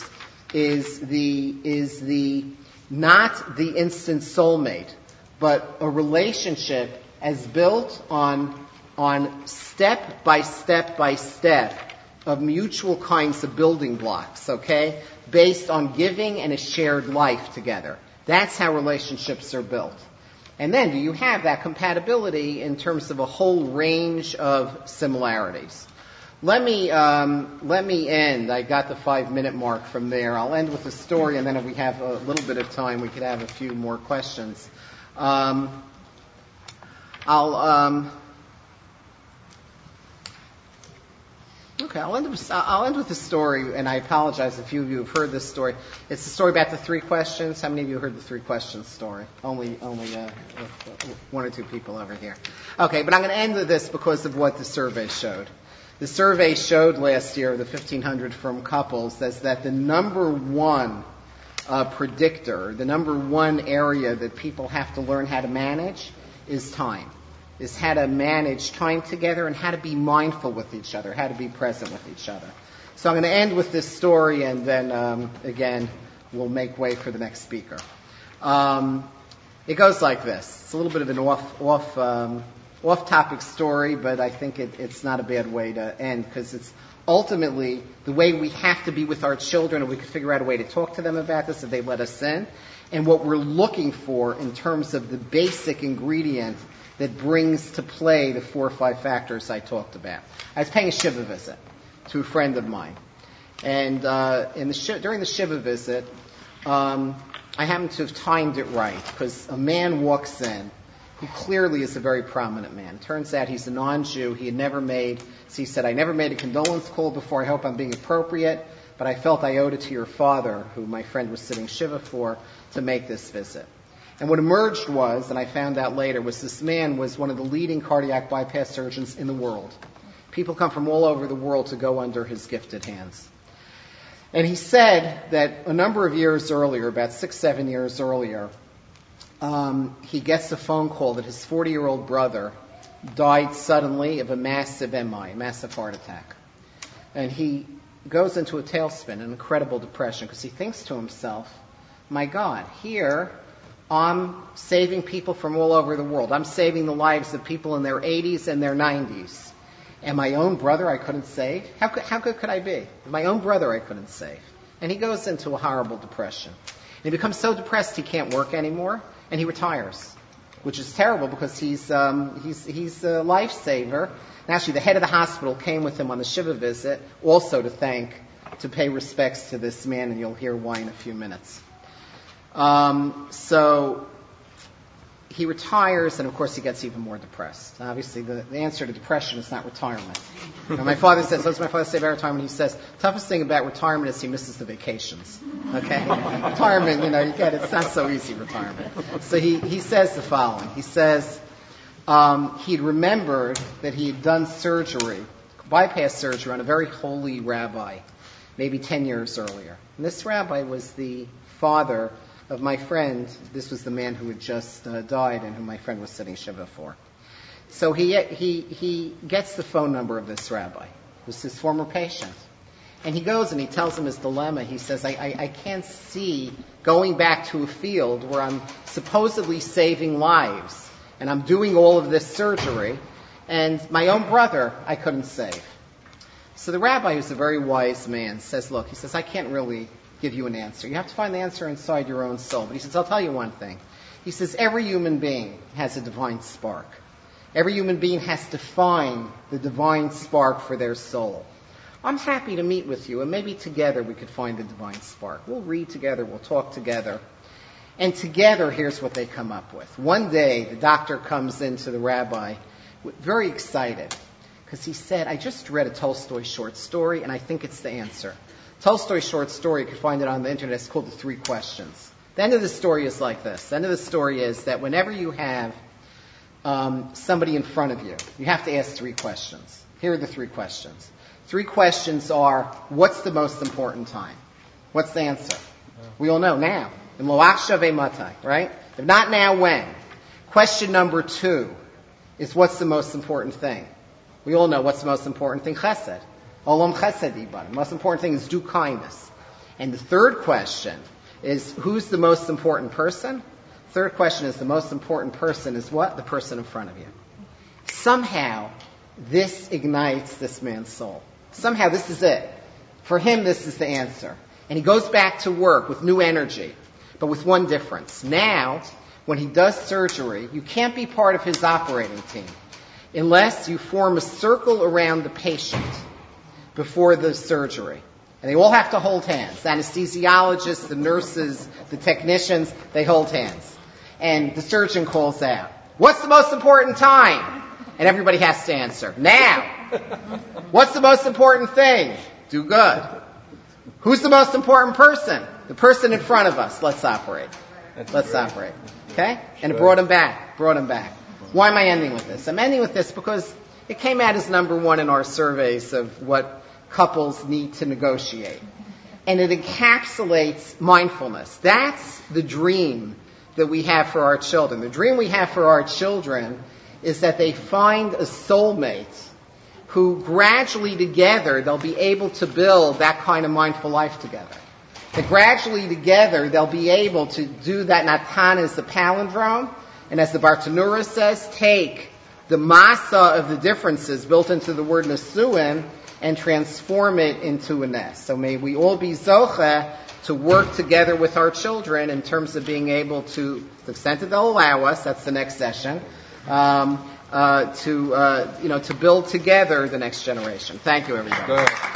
is the, is the, not the instant soulmate, but a relationship as built on, on step by step by step of mutual kinds of building blocks, okay, based on giving and a shared life together. That's how relationships are built. And then do you have that compatibility in terms of a whole range of similarities? Let me um, let me end. I got the five-minute mark from there. I'll end with a story, and then if we have a little bit of time, we could have a few more questions. Um, I'll um, okay. I'll end with I'll end with a story, and I apologize if a few of you have heard this story. It's a story about the three questions. How many of you heard the three questions story? Only only uh, one or two people over here. Okay, but I'm going to end with this because of what the survey showed. The survey showed last year, the fifteen hundred from couples, says that the number one uh, predictor, the number one area that people have to learn how to manage is time, is how to manage time together and how to be mindful with each other, how to be present with each other. So I'm going to end with this story, and then, um, again, we'll make way for the next speaker. Um, it goes like this. It's a little bit of an off, off, um, off-topic story, but I think it, it's not a bad way to end because it's ultimately the way we have to be with our children, and we can figure out a way to talk to them about this if they let us in, and what we're looking for in terms of the basic ingredient that brings to play the four or five factors I talked about. I was paying a Shiva visit to a friend of mine, and uh, in the sh- during the Shiva visit, um, I happened to have timed it right because a man walks in who clearly is a very prominent man. Turns out he's a non-Jew. He had never made, so he said, I never made a condolence call before. I hope I'm being appropriate, but I felt I owed it to your father, who my friend was sitting Shiva for, to make this visit. And what emerged was, and I found out later, was this man was one of the leading cardiac bypass surgeons in the world. People come from all over the world to go under his gifted hands. And he said that a number of years earlier, about six, seven years earlier, Um, he gets a phone call that his forty-year-old brother died suddenly of a massive M I, a massive heart attack. And he goes into a tailspin, an incredible depression, because he thinks to himself, my God, here I'm saving people from all over the world. I'm saving the lives of people in their eighties and their nineties. And my own brother I couldn't save? How, could, how good could I be? My own brother I couldn't save. And he goes into a horrible depression. And he becomes so depressed he can't work anymore. And he retires, which is terrible because he's um, he's he's a lifesaver. And actually, the head of the hospital came with him on the Shiva visit, also to thank, to pay respects to this man, and you'll hear why in a few minutes. Um, so he retires, and of course, he gets even more depressed. Obviously, the, the answer to depression is not retirement. You know, my father says, what does my father say about retirement? He says, toughest thing about retirement is he misses the vacations. Okay? Retirement, you know, you get it. It's not so easy, retirement. So he, he says the following. He says um, he'd remembered that he had done surgery, bypass surgery, on a very holy rabbi maybe ten years earlier. And this rabbi was the father of my friend. This was the man who had just uh, died and who my friend was sitting shiva for. So he, he, he gets the phone number of this rabbi, who's his former patient. And he goes and he tells him his dilemma. He says, I, I, I can't see going back to a field where I'm supposedly saving lives, and I'm doing all of this surgery, and my own brother I couldn't save. So the rabbi, who's a very wise man, says, look, he says, I can't really give you an answer. You have to find the answer inside your own soul. But he says, I'll tell you one thing. He says, every human being has a divine spark. Every human being has to find the divine spark for their soul. I'm happy to meet with you, and maybe together we could find the divine spark. We'll read together, we'll talk together. And together, here's what they come up with. One day, the doctor comes into the rabbi very excited, because he said, I just read a Tolstoy short story, and I think it's the answer. Tolstoy short story, you can find it on the internet, it's called The Three Questions. The end of the story is like this. The end of the story is that whenever you have um, somebody in front of you, you have to ask three questions. Here are the three questions. Three questions are, what's the most important time? What's the answer? We all know, now. In Loach Shaveh Matai, right? If not now, when? Question number two is, what's the most important thing? We all know what's the most important thing. Chesed. Olam chesed iban. The most important thing is do kindness. And the third question is, who's the most important person? Third question is, the most important person is what? The person in front of you. Somehow, this ignites this man's soul. Somehow this is it. For him, this is the answer. And he goes back to work with new energy, but with one difference. Now, when he does surgery, you can't be part of his operating team unless you form a circle around the patient before the surgery. And they all have to hold hands. The anesthesiologists, the nurses, the technicians, they hold hands. And the surgeon calls out, what's the most important time? And everybody has to answer, now. What's the most important thing? Do good. Who's the most important person? The person in front of us. Let's operate. Let's operate. Okay? And it brought him back. Brought him back. Why am I ending with this? I'm ending with this because it came out as number one in our surveys of what couples need to negotiate. And it encapsulates mindfulness. That's the dream that we have for our children. The dream we have for our children is that they find a soulmate who gradually together they'll be able to build that kind of mindful life together. That gradually together they'll be able to do that Natan as the palindrome, and as the Bartanura says, take the masa of the differences built into the word Nesuin and transform it into a nest. So may we all be zocha to work together with our children in terms of being able to, to the extent that they'll allow us, that's the next session, um, uh, to, uh, you know, to build together the next generation. Thank you, everybody. Good.